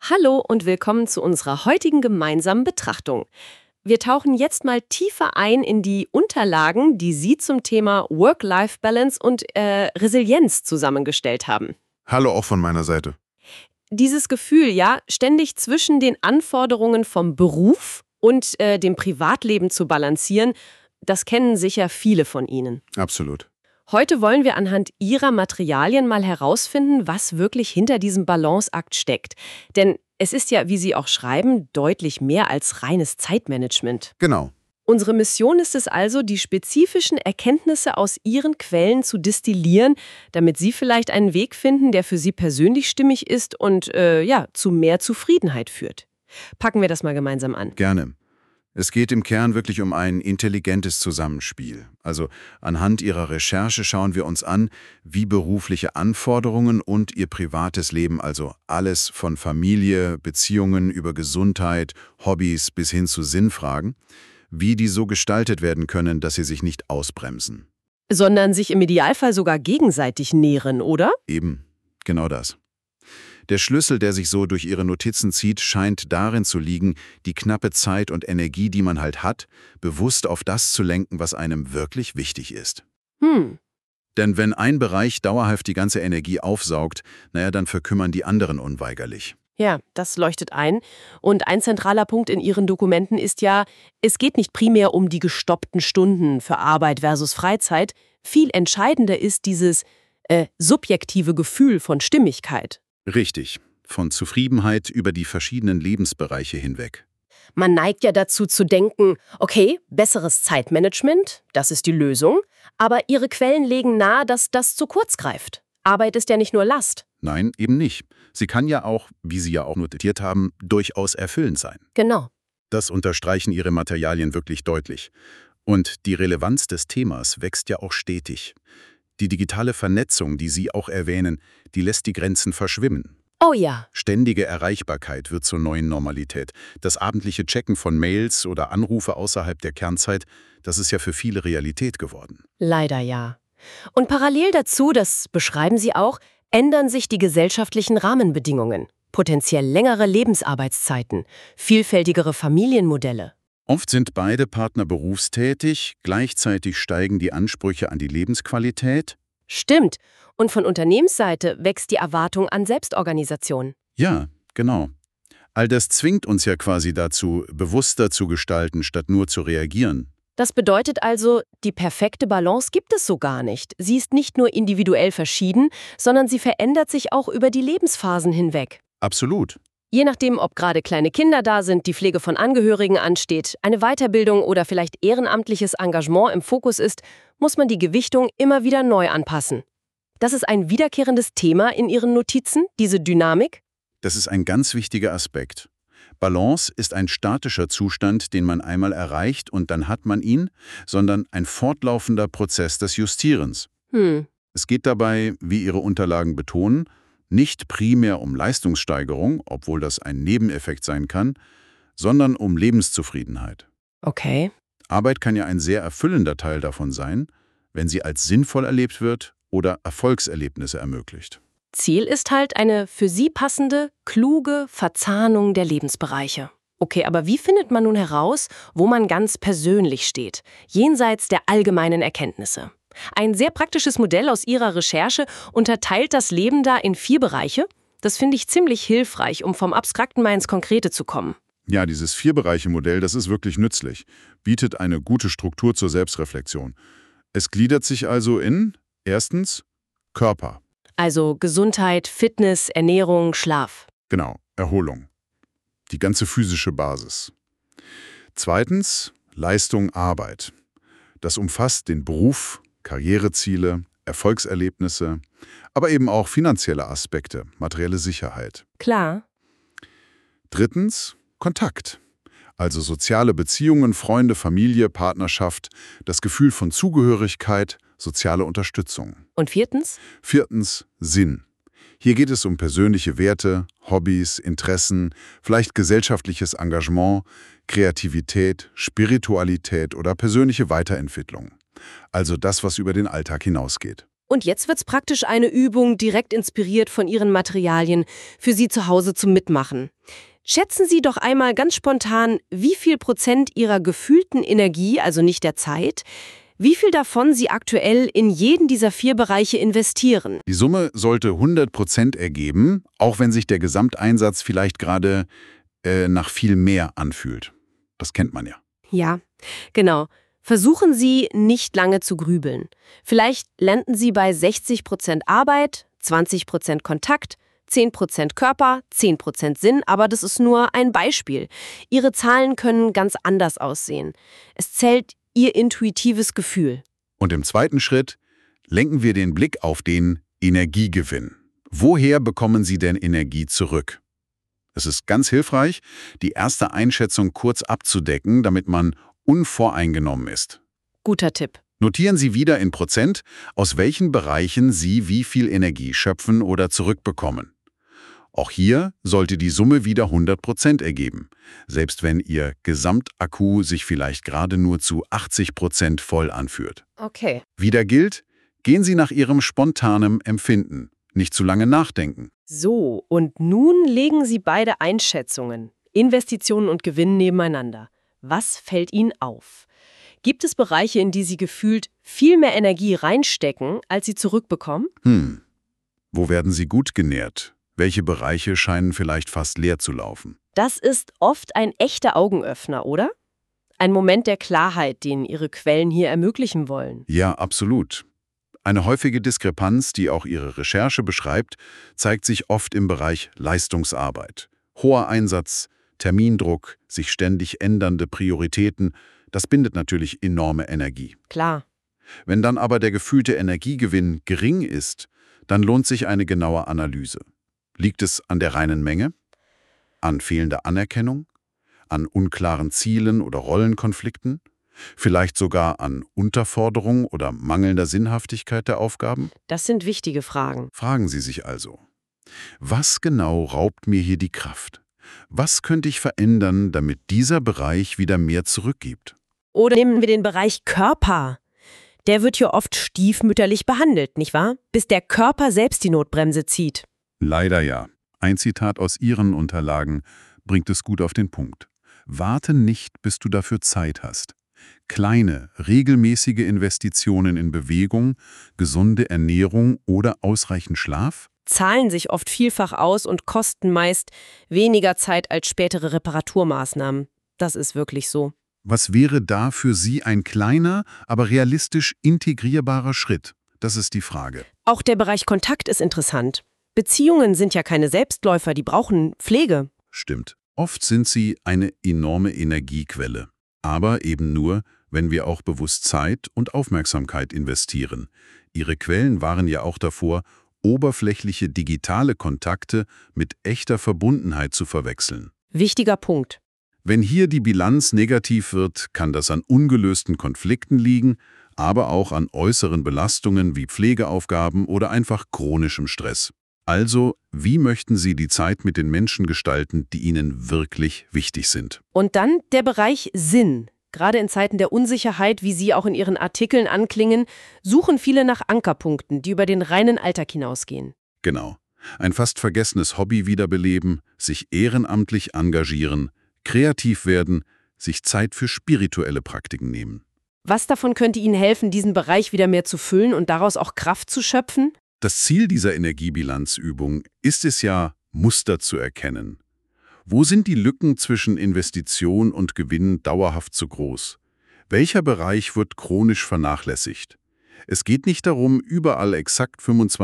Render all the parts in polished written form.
Hallo und willkommen zu unserer heutigen gemeinsamen Betrachtung. Wir tauchen jetzt mal tiefer ein in die Unterlagen, die Sie zum Thema Work-Life-Balance und Resilienz zusammengestellt haben. Hallo auch von meiner Seite. Dieses Gefühl, ja, ständig zwischen den Anforderungen vom Beruf und dem Privatleben zu balancieren, das kennen sicher viele von Ihnen. Absolut. Heute wollen wir anhand Ihrer Materialien mal herausfinden, was wirklich hinter diesem Balanceakt steckt. Denn es ist ja, wie Sie auch schreiben, deutlich mehr als reines Zeitmanagement. Genau. Unsere Mission ist es also, die spezifischen Erkenntnisse aus Ihren Quellen zu destillieren, damit Sie vielleicht einen Weg finden, der für Sie persönlich stimmig ist und zu mehr Zufriedenheit führt. Packen wir das mal gemeinsam an. Gerne. Es geht im Kern wirklich um ein intelligentes Zusammenspiel. Also anhand Ihrer Recherche schauen wir uns an, wie berufliche Anforderungen und Ihr privates Leben, also alles von Familie, Beziehungen über Gesundheit, Hobbys bis hin zu Sinnfragen, wie die so gestaltet werden können, dass sie sich nicht ausbremsen. Sondern sich im Idealfall sogar gegenseitig nähren, oder? Eben, genau das. Der Schlüssel, der sich so durch Ihre Notizen zieht, scheint darin zu liegen, die knappe Zeit und Energie, die man halt hat, bewusst auf das zu lenken, was einem wirklich wichtig ist. Denn wenn ein Bereich dauerhaft die ganze Energie aufsaugt, dann verkümmern die anderen unweigerlich. Ja, das leuchtet ein. Und ein zentraler Punkt in Ihren Dokumenten ist ja, es geht nicht primär um die gestoppten Stunden für Arbeit versus Freizeit. Viel entscheidender ist dieses subjektive Gefühl von Stimmigkeit. Richtig. Von Zufriedenheit über die verschiedenen Lebensbereiche hinweg. Man neigt ja dazu zu denken, okay, besseres Zeitmanagement, das ist die Lösung, aber Ihre Quellen legen nahe, dass das zu kurz greift. Arbeit ist ja nicht nur Last. Nein, eben nicht. Sie kann ja auch, wie Sie ja auch notiert haben, durchaus erfüllend sein. Genau. Das unterstreichen Ihre Materialien wirklich deutlich. Und die Relevanz des Themas wächst ja auch stetig. Die digitale Vernetzung, die Sie auch erwähnen, die lässt die Grenzen verschwimmen. Oh ja. Ständige Erreichbarkeit wird zur neuen Normalität. Das abendliche Checken von Mails oder Anrufe außerhalb der Kernzeit, das ist ja für viele Realität geworden. Leider ja. Und parallel dazu, das beschreiben Sie auch, ändern sich die gesellschaftlichen Rahmenbedingungen. Potenziell längere Lebensarbeitszeiten, vielfältigere Familienmodelle. Oft sind beide Partner berufstätig, gleichzeitig steigen die Ansprüche an die Lebensqualität. Stimmt. Und von Unternehmensseite wächst die Erwartung an Selbstorganisation. Ja, genau. All das zwingt uns ja quasi dazu, bewusster zu gestalten, statt nur zu reagieren. Das bedeutet also, die perfekte Balance gibt es so gar nicht. Sie ist nicht nur individuell verschieden, sondern sie verändert sich auch über die Lebensphasen hinweg. Absolut. Je nachdem, ob gerade kleine Kinder da sind, die Pflege von Angehörigen ansteht, eine Weiterbildung oder vielleicht ehrenamtliches Engagement im Fokus ist, muss man die Gewichtung immer wieder neu anpassen. Das ist ein wiederkehrendes Thema in Ihren Notizen, diese Dynamik? Das ist ein ganz wichtiger Aspekt. Balance ist ein statischer Zustand, den man einmal erreicht und dann hat man ihn, sondern ein fortlaufender Prozess des Justierens. Es geht dabei, wie Ihre Unterlagen betonen, nicht primär um Leistungssteigerung, obwohl das ein Nebeneffekt sein kann, sondern um Lebenszufriedenheit. Okay. Arbeit kann ja ein sehr erfüllender Teil davon sein, wenn sie als sinnvoll erlebt wird oder Erfolgserlebnisse ermöglicht. Ziel ist halt eine für Sie passende, kluge Verzahnung der Lebensbereiche. Okay, aber wie findet man nun heraus, wo man ganz persönlich steht, jenseits der allgemeinen Erkenntnisse? Ein sehr praktisches Modell aus Ihrer Recherche unterteilt das Leben da in 4 Bereiche. Das finde ich ziemlich hilfreich, um vom Abstrakten mal ins Konkrete zu kommen. Ja, dieses 4-Bereiche-Modell, das ist wirklich nützlich, bietet eine gute Struktur zur Selbstreflexion. Es gliedert sich also in, erstens, Körper. Also Gesundheit, Fitness, Ernährung, Schlaf. Genau, Erholung. Die ganze physische Basis. Zweitens, Leistung, Arbeit. Das umfasst den Beruf, Karriereziele, Erfolgserlebnisse, aber eben auch finanzielle Aspekte, materielle Sicherheit. Klar. Drittens, Kontakt. Also soziale Beziehungen, Freunde, Familie, Partnerschaft, das Gefühl von Zugehörigkeit, soziale Unterstützung. Und viertens? Viertens, Sinn. Hier geht es um persönliche Werte, Hobbys, Interessen, vielleicht gesellschaftliches Engagement, Kreativität, Spiritualität oder persönliche Weiterentwicklung. Also das, was über den Alltag hinausgeht. Und jetzt wird's praktisch eine Übung, direkt inspiriert von Ihren Materialien, für Sie zu Hause zum Mitmachen. Schätzen Sie doch einmal ganz spontan, wie viel Prozent Ihrer gefühlten Energie, also nicht der Zeit, wie viel davon Sie aktuell in jeden dieser 4 Bereiche investieren. Die Summe sollte 100% ergeben, auch wenn sich der Gesamteinsatz vielleicht gerade nach viel mehr anfühlt. Das kennt man ja. Ja, genau. Versuchen Sie, nicht lange zu grübeln. Vielleicht landen Sie bei 60% Arbeit, 20% Kontakt, 10% Körper, 10% Sinn, aber das ist nur ein Beispiel. Ihre Zahlen können ganz anders aussehen. Es zählt Ihr intuitives Gefühl. Und im zweiten Schritt lenken wir den Blick auf den Energiegewinn. Woher bekommen Sie denn Energie zurück? Es ist ganz hilfreich, die erste Einschätzung kurz abzudecken, damit man unvoreingenommen ist. Guter Tipp. Notieren Sie wieder in Prozent, aus welchen Bereichen Sie wie viel Energie schöpfen oder zurückbekommen. Auch hier sollte die Summe wieder 100% ergeben, selbst wenn Ihr Gesamtakku sich vielleicht gerade nur zu 80% voll anführt. Okay. Wieder gilt, gehen Sie nach Ihrem spontanen Empfinden, nicht zu lange nachdenken. So, und nun legen Sie beide Einschätzungen, Investitionen und Gewinn nebeneinander. Was fällt Ihnen auf? Gibt es Bereiche, in die Sie gefühlt viel mehr Energie reinstecken, als Sie zurückbekommen? Wo werden Sie gut genährt? Welche Bereiche scheinen vielleicht fast leer zu laufen? Das ist oft ein echter Augenöffner, oder? Ein Moment der Klarheit, den Ihre Quellen hier ermöglichen wollen. Ja, absolut. Eine häufige Diskrepanz, die auch Ihre Recherche beschreibt, zeigt sich oft im Bereich Leistungsarbeit. Hoher Einsatz, Termindruck, sich ständig ändernde Prioritäten, das bindet natürlich enorme Energie. Klar. Wenn dann aber der gefühlte Energiegewinn gering ist, dann lohnt sich eine genaue Analyse. Liegt es an der reinen Menge? An fehlender Anerkennung? An unklaren Zielen oder Rollenkonflikten? Vielleicht sogar an Unterforderung oder mangelnder Sinnhaftigkeit der Aufgaben? Das sind wichtige Fragen. Fragen Sie sich also, was genau raubt mir hier die Kraft? Was könnte ich verändern, damit dieser Bereich wieder mehr zurückgibt? Oder nehmen wir den Bereich Körper. Der wird hier oft stiefmütterlich behandelt, nicht wahr? Bis der Körper selbst die Notbremse zieht. Leider ja. Ein Zitat aus Ihren Unterlagen bringt es gut auf den Punkt. Warte nicht, bis du dafür Zeit hast. Kleine, regelmäßige Investitionen in Bewegung, gesunde Ernährung oder ausreichend Schlaf? Zahlen sich oft vielfach aus und kosten meist weniger Zeit als spätere Reparaturmaßnahmen. Das ist wirklich so. Was wäre da für Sie ein kleiner, aber realistisch integrierbarer Schritt? Das ist die Frage. Auch der Bereich Kontakt ist interessant. Beziehungen sind ja keine Selbstläufer, die brauchen Pflege. Stimmt. Oft sind sie eine enorme Energiequelle. Aber eben nur, wenn wir auch bewusst Zeit und Aufmerksamkeit investieren. Ihre Quellen waren ja auch davor, oberflächliche digitale Kontakte mit echter Verbundenheit zu verwechseln. Wichtiger Punkt. Wenn hier die Bilanz negativ wird, kann das an ungelösten Konflikten liegen, aber auch an äußeren Belastungen wie Pflegeaufgaben oder einfach chronischem Stress. Also, wie möchten Sie die Zeit mit den Menschen gestalten, die Ihnen wirklich wichtig sind? Und dann der Bereich Sinn. Gerade in Zeiten der Unsicherheit, wie Sie auch in Ihren Artikeln anklingen, suchen viele nach Ankerpunkten, die über den reinen Alltag hinausgehen. Genau. Ein fast vergessenes Hobby wiederbeleben, sich ehrenamtlich engagieren, kreativ werden, sich Zeit für spirituelle Praktiken nehmen. Was davon könnte Ihnen helfen, diesen Bereich wieder mehr zu füllen und daraus auch Kraft zu schöpfen? Das Ziel dieser Energiebilanzübung ist es ja, Muster zu erkennen. Wo sind die Lücken zwischen Investition und Gewinn dauerhaft zu groß? Welcher Bereich wird chronisch vernachlässigt? Es geht nicht darum, überall exakt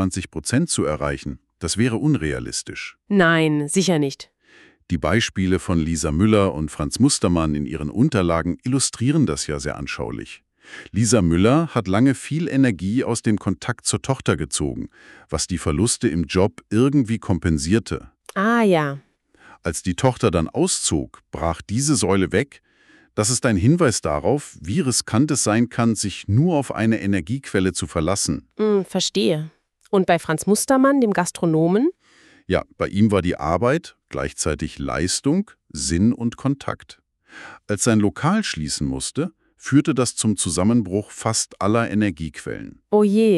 25% zu erreichen. Das wäre unrealistisch. Nein, sicher nicht. Die Beispiele von Lisa Müller und Franz Mustermann in ihren Unterlagen illustrieren das ja sehr anschaulich. Lisa Müller hat lange viel Energie aus dem Kontakt zur Tochter gezogen, was die Verluste im Job irgendwie kompensierte. Ah ja. Als die Tochter dann auszog, brach diese Säule weg. Das ist ein Hinweis darauf, wie riskant es sein kann, sich nur auf eine Energiequelle zu verlassen. Verstehe. Und bei Franz Mustermann, dem Gastronomen? Ja, bei ihm war die Arbeit gleichzeitig Leistung, Sinn und Kontakt. Als sein Lokal schließen musste, führte das zum Zusammenbruch fast aller Energiequellen. Oh je.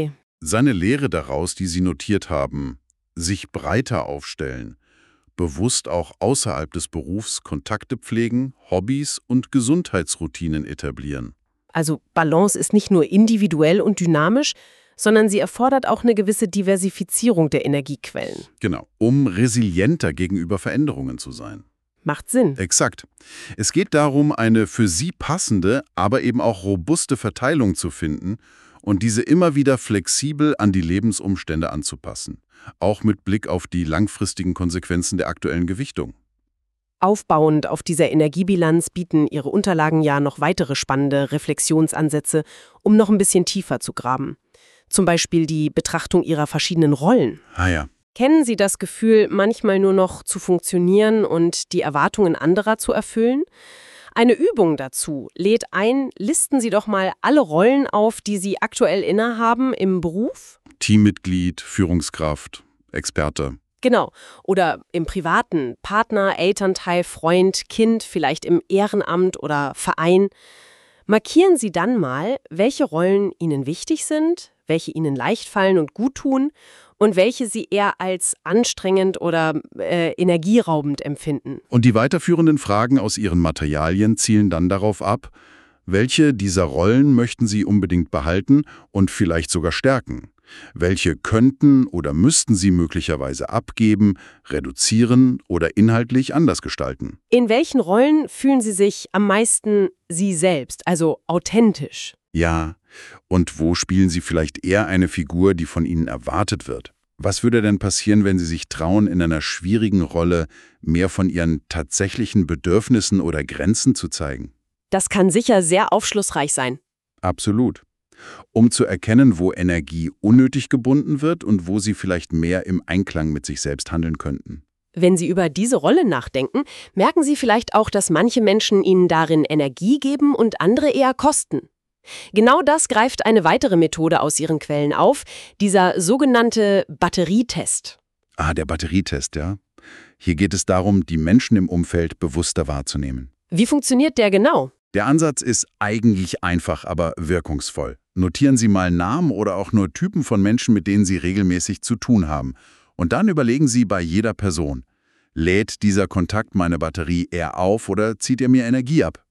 Seine Lehre daraus, die Sie notiert haben, sich breiter aufstellen, bewusst auch außerhalb des Berufs Kontakte pflegen, Hobbys und Gesundheitsroutinen etablieren. Also Balance ist nicht nur individuell und dynamisch, sondern sie erfordert auch eine gewisse Diversifizierung der Energiequellen. Genau, um resilienter gegenüber Veränderungen zu sein. Macht Sinn. Exakt. Es geht darum, eine für Sie passende, aber eben auch robuste Verteilung zu finden und diese immer wieder flexibel an die Lebensumstände anzupassen, auch mit Blick auf die langfristigen Konsequenzen der aktuellen Gewichtung. Aufbauend auf dieser Energiebilanz bieten Ihre Unterlagen ja noch weitere spannende Reflexionsansätze, um noch ein bisschen tiefer zu graben. Zum Beispiel die Betrachtung Ihrer verschiedenen Rollen. Ah ja. Kennen Sie das Gefühl, manchmal nur noch zu funktionieren und die Erwartungen anderer zu erfüllen? Eine Übung dazu lädt ein, listen Sie doch mal alle Rollen auf, die Sie aktuell innehaben im Beruf. Teammitglied, Führungskraft, Experte. Genau. Oder im Privaten, Partner, Elternteil, Freund, Kind, vielleicht im Ehrenamt oder Verein. Markieren Sie dann mal, welche Rollen Ihnen wichtig sind, welche Ihnen leicht fallen und gut tun und welche Sie eher als anstrengend oder energieraubend empfinden. Und die weiterführenden Fragen aus Ihren Materialien zielen dann darauf ab, welche dieser Rollen möchten Sie unbedingt behalten und vielleicht sogar stärken? Welche könnten oder müssten Sie möglicherweise abgeben, reduzieren oder inhaltlich anders gestalten? In welchen Rollen fühlen Sie sich am meisten Sie selbst, also authentisch? Ja, und wo spielen Sie vielleicht eher eine Figur, die von Ihnen erwartet wird? Was würde denn passieren, wenn Sie sich trauen, in einer schwierigen Rolle mehr von Ihren tatsächlichen Bedürfnissen oder Grenzen zu zeigen? Das kann sicher sehr aufschlussreich sein. Absolut. Um zu erkennen, wo Energie unnötig gebunden wird und wo Sie vielleicht mehr im Einklang mit sich selbst handeln könnten. Wenn Sie über diese Rolle nachdenken, merken Sie vielleicht auch, dass manche Menschen Ihnen darin Energie geben und andere eher kosten. Genau das greift eine weitere Methode aus Ihren Quellen auf, dieser sogenannte Batterietest. Ah, der Batterietest, ja. Hier geht es darum, die Menschen im Umfeld bewusster wahrzunehmen. Wie funktioniert der genau? Der Ansatz ist eigentlich einfach, aber wirkungsvoll. Notieren Sie mal Namen oder auch nur Typen von Menschen, mit denen Sie regelmäßig zu tun haben. Und dann überlegen Sie bei jeder Person, lädt dieser Kontakt meine Batterie eher auf oder zieht er mir Energie ab?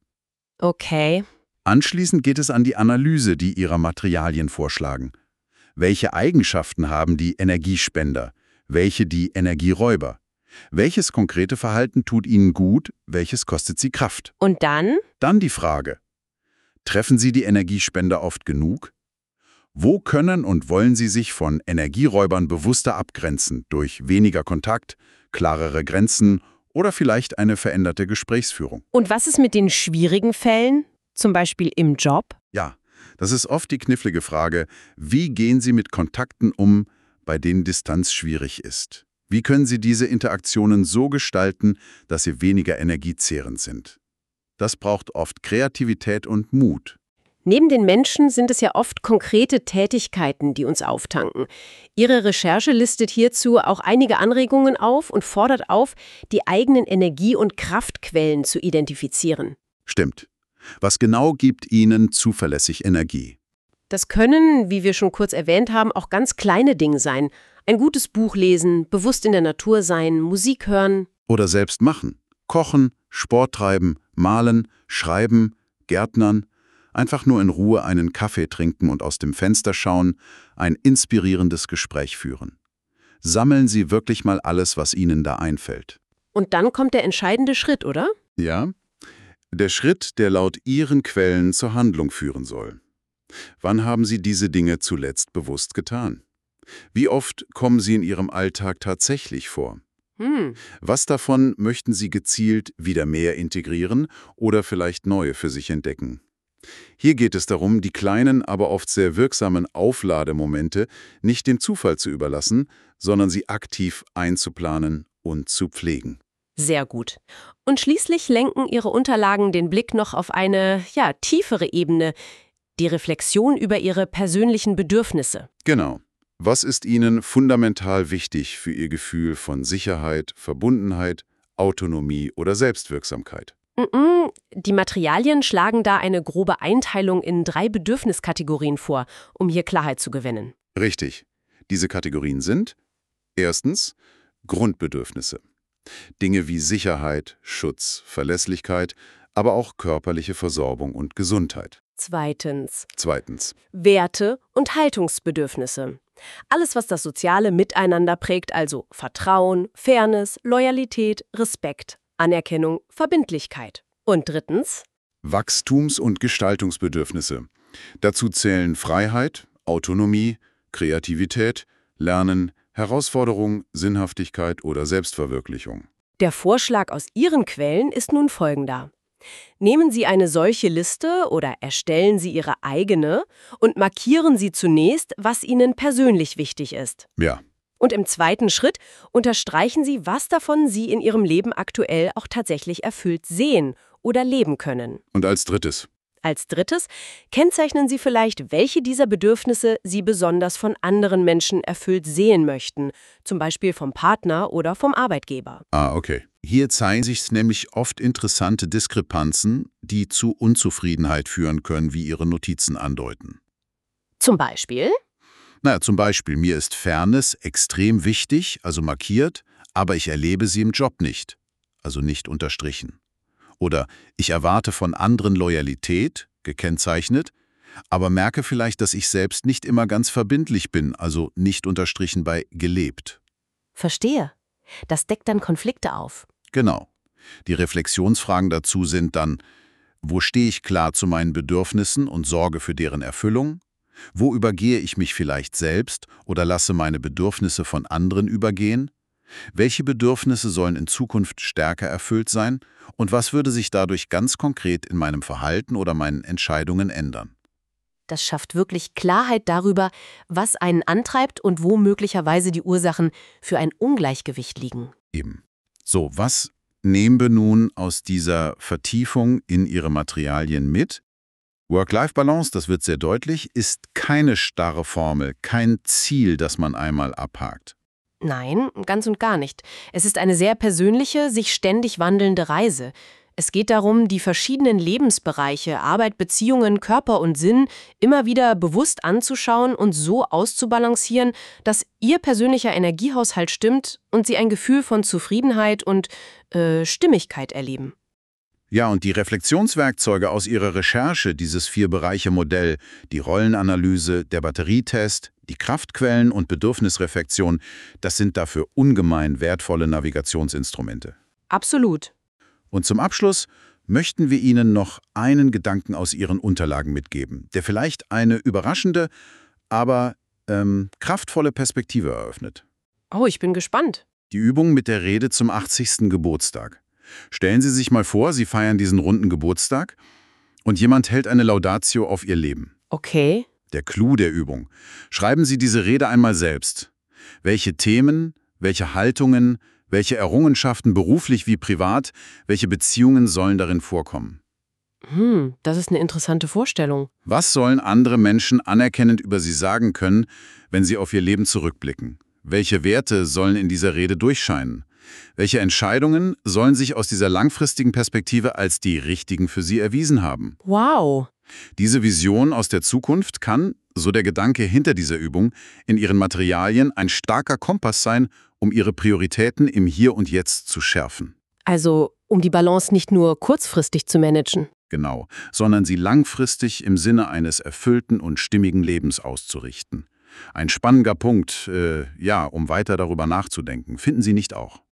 Okay. Anschließend geht es an die Analyse, die Ihrer Materialien vorschlagen. Welche Eigenschaften haben die Energiespender? Welche die Energieräuber? Welches konkrete Verhalten tut Ihnen gut? Welches kostet Sie Kraft? Und dann? Dann die Frage: Treffen Sie die Energiespender oft genug? Wo können und wollen Sie sich von Energieräubern bewusster abgrenzen durch weniger Kontakt, klarere Grenzen oder vielleicht eine veränderte Gesprächsführung? Und was ist mit den schwierigen Fällen? Zum Beispiel im Job? Ja, das ist oft die knifflige Frage: Wie gehen Sie mit Kontakten um, bei denen Distanz schwierig ist? Wie können Sie diese Interaktionen so gestalten, dass sie weniger energiezehrend sind? Das braucht oft Kreativität und Mut. Neben den Menschen sind es ja oft konkrete Tätigkeiten, die uns auftanken. Ihre Recherche listet hierzu auch einige Anregungen auf und fordert auf, die eigenen Energie- und Kraftquellen zu identifizieren. Stimmt. Was genau gibt Ihnen zuverlässig Energie? Das können, wie wir schon kurz erwähnt haben, auch ganz kleine Dinge sein. Ein gutes Buch lesen, bewusst in der Natur sein, Musik hören. Oder selbst machen. Kochen, Sport treiben, malen, schreiben, gärtnern. Einfach nur in Ruhe einen Kaffee trinken und aus dem Fenster schauen, ein inspirierendes Gespräch führen. Sammeln Sie wirklich mal alles, was Ihnen da einfällt. Und dann kommt der entscheidende Schritt, oder? Ja, der Schritt, der laut Ihren Quellen zur Handlung führen soll. Wann haben Sie diese Dinge zuletzt bewusst getan? Wie oft kommen sie in Ihrem Alltag tatsächlich vor? Was davon möchten Sie gezielt wieder mehr integrieren oder vielleicht neue für sich entdecken? Hier geht es darum, die kleinen, aber oft sehr wirksamen Auflademomente nicht dem Zufall zu überlassen, sondern sie aktiv einzuplanen und zu pflegen. Sehr gut. Und schließlich lenken Ihre Unterlagen den Blick noch auf eine, tiefere Ebene, die Reflexion über Ihre persönlichen Bedürfnisse. Genau. Was ist Ihnen fundamental wichtig für Ihr Gefühl von Sicherheit, Verbundenheit, Autonomie oder Selbstwirksamkeit? Die Materialien schlagen da eine grobe Einteilung in 3 Bedürfniskategorien vor, um hier Klarheit zu gewinnen. Richtig. Diese Kategorien sind erstens Grundbedürfnisse. Dinge wie Sicherheit, Schutz, Verlässlichkeit, aber auch körperliche Versorgung und Gesundheit. Zweitens, Zweitens, Werte und Haltungsbedürfnisse. Alles, was das soziale Miteinander prägt, also Vertrauen, Fairness, Loyalität, Respekt, Anerkennung, Verbindlichkeit. Und drittens, Wachstums- und Gestaltungsbedürfnisse. Dazu zählen Freiheit, Autonomie, Kreativität, Lernen, Herausforderung, Sinnhaftigkeit oder Selbstverwirklichung. der Vorschlag aus Ihren Quellen ist nun folgender. Nehmen Sie eine solche Liste oder erstellen Sie Ihre eigene und markieren Sie zunächst, was Ihnen persönlich wichtig ist. Ja, Und im zweiten Schritt unterstreichen Sie, was davon Sie in Ihrem Leben aktuell auch tatsächlich erfüllt sehen oder leben können. und als drittes, Als drittes kennzeichnen Sie vielleicht, welche dieser Bedürfnisse Sie besonders von anderen Menschen erfüllt sehen möchten, zum Beispiel vom Partner oder vom Arbeitgeber. okay. Hier zeigen sich nämlich oft interessante Diskrepanzen, die zu Unzufriedenheit führen können, wie Ihre Notizen andeuten. Zum Beispiel? Zum Beispiel, mir ist Fairness extrem wichtig, also markiert, aber ich erlebe sie im Job nicht, also nicht unterstrichen. Oder ich erwarte von anderen Loyalität, gekennzeichnet, aber merke vielleicht, dass ich selbst nicht immer ganz verbindlich bin, also nicht unterstrichen bei gelebt. Verstehe. Das deckt dann Konflikte auf. Genau. Die Reflexionsfragen dazu sind dann, wo stehe ich klar zu meinen Bedürfnissen und sorge für deren Erfüllung? Wo übergehe ich mich vielleicht selbst oder lasse meine Bedürfnisse von anderen übergehen? Welche Bedürfnisse sollen in Zukunft stärker erfüllt sein? Und was würde sich dadurch ganz konkret in meinem Verhalten oder meinen Entscheidungen ändern? Das schafft wirklich Klarheit darüber, was einen antreibt und wo möglicherweise die Ursachen für ein Ungleichgewicht liegen. Eben. So, was nehmen wir nun aus dieser Vertiefung in Ihre Materialien mit? Work-Life-Balance, das wird sehr deutlich, ist keine starre Formel, kein Ziel, das man einmal abhakt. Nein, ganz und gar nicht. Es ist eine sehr persönliche, sich ständig wandelnde Reise. Es geht darum, die verschiedenen Lebensbereiche, Arbeit, Beziehungen, Körper und Sinn immer wieder bewusst anzuschauen und so auszubalancieren, dass Ihr persönlicher Energiehaushalt stimmt und Sie ein Gefühl von Zufriedenheit und Stimmigkeit erleben. Ja, und die Reflexionswerkzeuge aus Ihrer Recherche, dieses 4-Bereiche-Modell, die Rollenanalyse, der Batterietest, die Kraftquellen und Bedürfnisreflexion, das sind dafür ungemein wertvolle Navigationsinstrumente. Absolut. Und zum Abschluss möchten wir Ihnen noch einen Gedanken aus Ihren Unterlagen mitgeben, der vielleicht eine überraschende, aber kraftvolle Perspektive eröffnet. Oh, ich bin gespannt. Die Übung mit der Rede zum 80. Geburtstag. Stellen Sie sich mal vor, Sie feiern diesen runden Geburtstag und jemand hält eine Laudatio auf Ihr Leben. Okay. Der Clou der Übung. Schreiben Sie diese Rede einmal selbst. Welche Themen, welche Haltungen, welche Errungenschaften beruflich wie privat, welche Beziehungen sollen darin vorkommen? Das ist eine interessante Vorstellung. Was sollen andere Menschen anerkennend über Sie sagen können, wenn sie auf ihr Leben zurückblicken? Welche Werte sollen in dieser Rede durchscheinen? Welche Entscheidungen sollen sich aus dieser langfristigen Perspektive als die richtigen für Sie erwiesen haben? Wow. Diese Vision aus der Zukunft kann, so der Gedanke hinter dieser Übung, in Ihren Materialien ein starker Kompass sein, um Ihre Prioritäten im Hier und Jetzt zu schärfen. Also, um die Balance nicht nur kurzfristig zu managen. Genau, sondern sie langfristig im Sinne eines erfüllten und stimmigen Lebens auszurichten. Ein spannender Punkt, um weiter darüber nachzudenken. Finden Sie nicht auch?